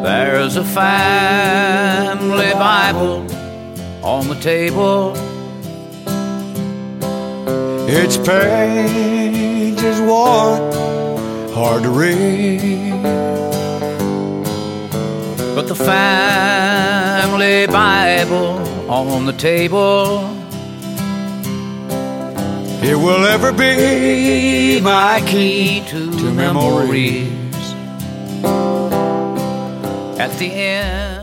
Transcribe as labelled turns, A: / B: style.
A: There's a family Bible on the table.
B: Its pages worn, hard to read,
A: but the family Bible on the table,
B: it will ever be my key
A: to
B: memories.
A: At the end